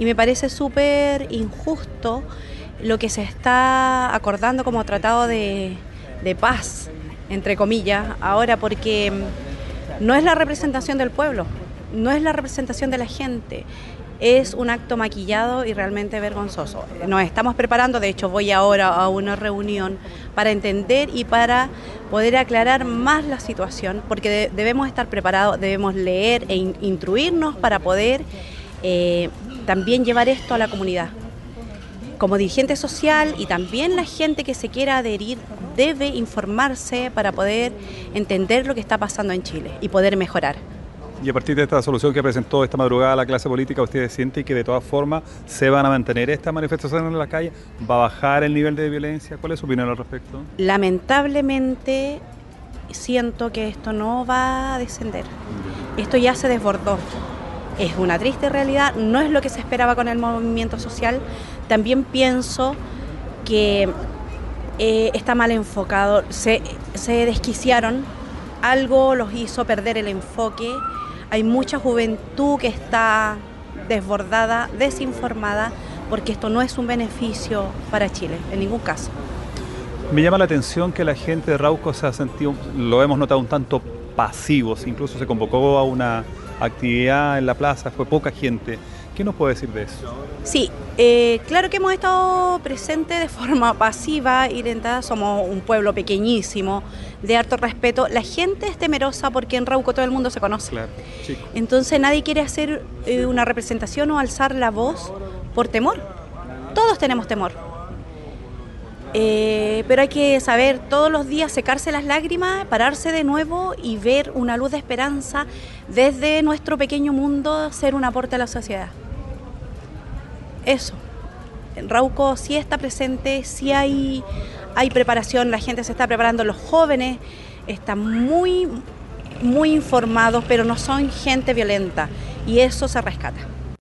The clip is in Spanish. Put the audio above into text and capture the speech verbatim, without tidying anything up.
y me parece súper injusto lo que se está acordando como tratado de, de paz, entre comillas, ahora, porque no es la representación del pueblo, no es la representación de la gente, es un acto maquillado y realmente vergonzoso. Nos estamos preparando, de hecho voy ahora a una reunión para entender y para poder aclarar más la situación, porque de, debemos estar preparados, debemos leer e in, instruirnos para poder eh, también llevar esto a la comunidad. Como dirigente social y también la gente que se quiera adherir debe informarse para poder entender lo que está pasando en Chile y poder mejorar. Y a partir de esta solución que presentó esta madrugada la clase política, ¿ustedes sienten que de todas formas se van a mantener estas manifestaciones en la calle? ¿Va a bajar el nivel de violencia? ¿Cuál es su opinión al respecto? Lamentablemente siento que esto no va a descender. Esto ya se desbordó. Es una triste realidad, no es lo que se esperaba con el movimiento social. También pienso que eh, está mal enfocado, se, se desquiciaron, algo los hizo perder el enfoque. Hay mucha juventud que está desbordada, desinformada, porque esto no es un beneficio para Chile, en ningún caso. Me llama la atención que la gente de Rauco se ha sentido, lo hemos notado un tanto pasivos, incluso se convocó a una actividad en la plaza, fue poca gente. ¿Qué nos puede decir de eso? Sí, eh, claro que hemos estado presentes de forma pasiva y lentada, somos un pueblo pequeñísimo, de harto respeto. La gente es temerosa porque en Rauco todo el mundo se conoce. Claro, chico. Entonces nadie quiere hacer eh, una representación o alzar la voz por temor. Todos tenemos temor. Eh, pero hay que saber todos los días secarse las lágrimas, pararse de nuevo y ver una luz de esperanza desde nuestro pequeño mundo, ser un aporte a la sociedad. Eso. En Rauco sí está presente, sí hay, hay preparación, la gente se está preparando, los jóvenes están muy, muy informados, pero no son gente violenta y eso se rescata.